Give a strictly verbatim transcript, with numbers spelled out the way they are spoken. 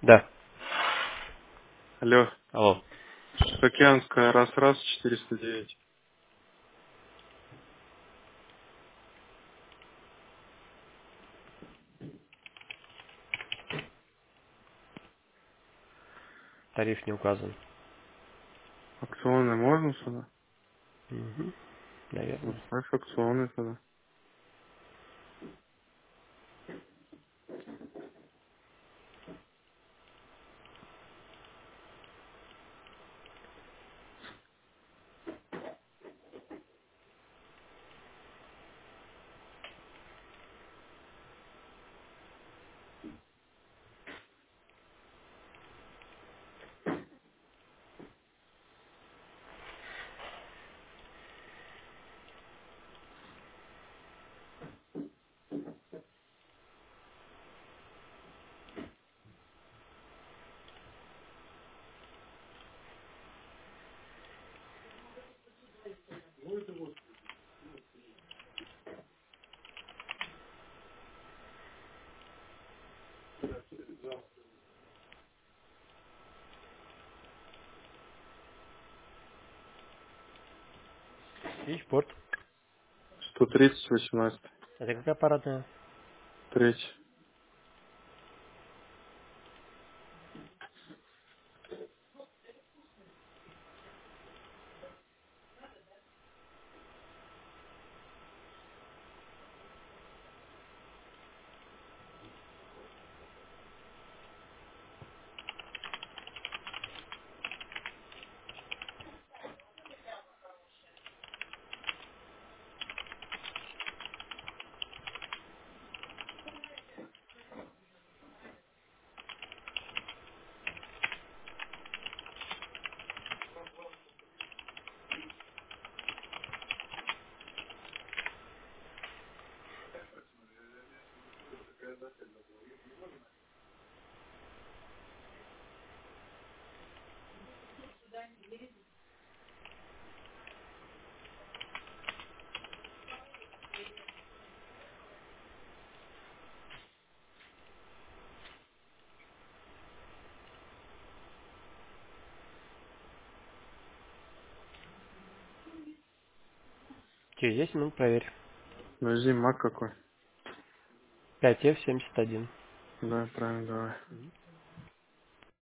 Да. Алло. Алло. Океанская, раз-раз, четыреста девять. Тариф не указан. Акционный можно сюда? Угу. Ну, Наверное. ставь акционный тогда. И спорт. сто тридцать, восемнадцать. Это какая парадная? Третий. Через десять минут проверь. Подожди, мак какой? пять эф семьдесят один. Да, правильно, давай.